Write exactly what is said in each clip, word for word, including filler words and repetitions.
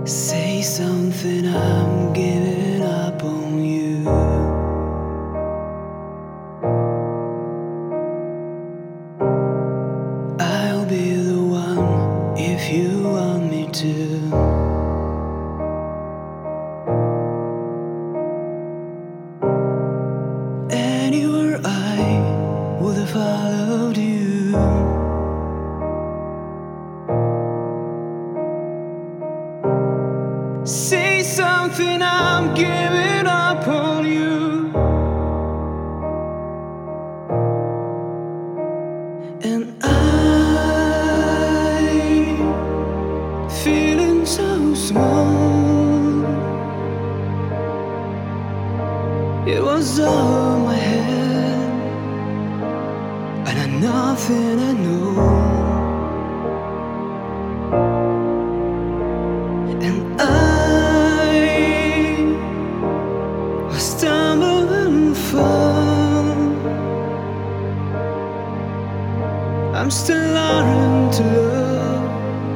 Say something, I'm giving up on you. I'll be the one if you want me to. Anywhere I would have followed you. Say something, I'm giving up on you. And I'm feeling so small. It was all in my head, and I'm nothing I know. And I was stumble and fall. I'm still learning to love,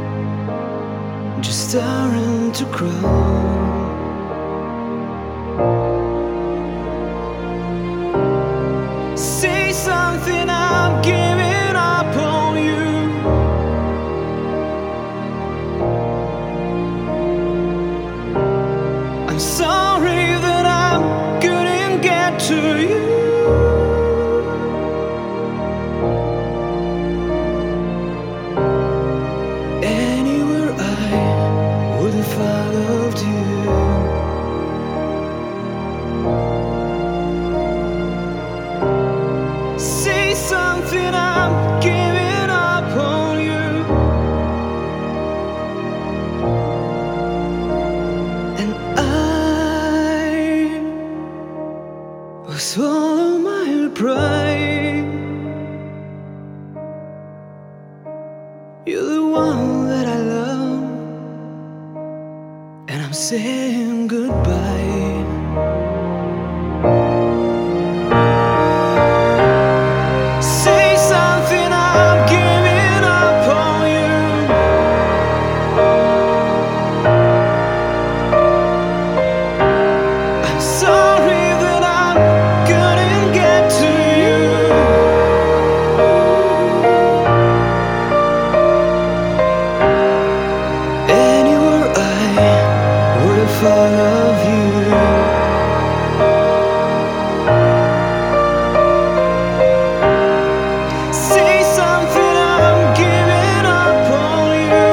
just starting to crawl. Say something, I'm giving up on you. I'm sorry that I couldn't get to you. Anywhere I would have followed you. Say something, I'm giving up on you. And I will swallow my pride. You're the one that I love, and I'm saying goodbye. Say something, I'm giving up on you. I'm sorry that I couldn't get to you. Anywhere I would have followed you. Say something, I'm giving up on you.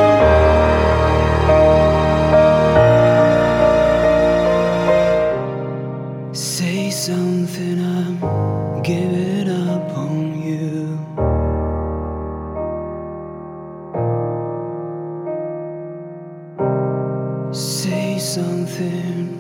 Say something, I'm giving up on you. Say something.